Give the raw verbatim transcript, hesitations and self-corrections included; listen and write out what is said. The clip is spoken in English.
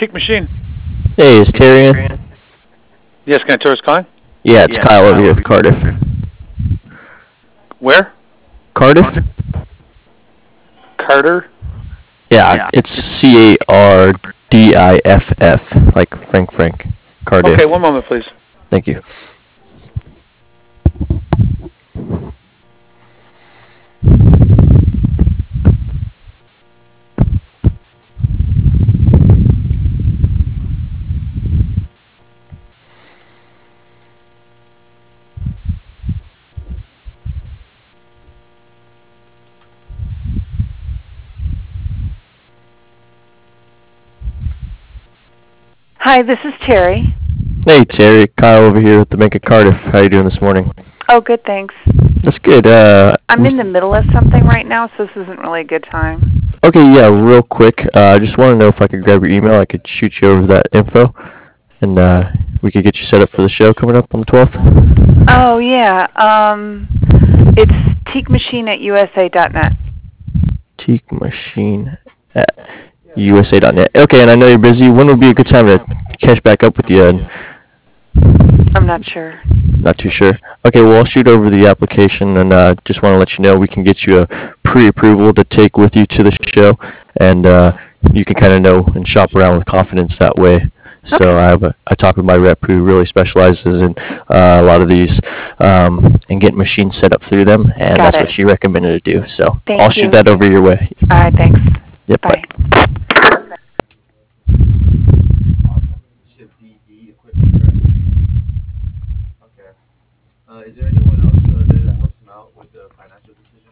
Teak Machine. Hey, is Terry in? Yes, can I tell who's calling? Yeah, it's Kyle over here with Cardiff. Where? Cardiff? Carter? Yeah, it's C A R D I F F, like Frank Frank. Cardiff. Okay, one moment, please. Thank you. Hi, this is Terry. Hey, Terry. Kyle over here with the Bank of Cardiff. How you doing this morning? Oh, good, thanks. That's good. Uh, I'm in the middle of something right now, so this isn't really a good time. Okay, yeah, real quick. Uh, I just want to know if I could grab your email. I could shoot you over that info, and uh, we could get you set up for the show coming up on the twelfth. Oh, yeah. Um, it's teakmachine at u s a dot net. Teakmachine at u s a dot net. Okay, and I know you're busy. When would be a good time to catch back up with you? And I'm not sure. Not too sure. Okay, well, I'll shoot over the application, and uh, just want to let you know we can get you a pre-approval to take with you to the show, and uh, you can kind of know and shop around with confidence that way. So Okay. I have a, I talked with my rep who really specializes in uh, a lot of these um, and getting machines set up through them, and Got that's it. what she recommended to do. So Thank I'll you. shoot that over your way. All right, thanks. Yep. Bye. Ship D D equipment, correct? Okay. Uh, is there anyone else uh, there that helps him out with the financial decision?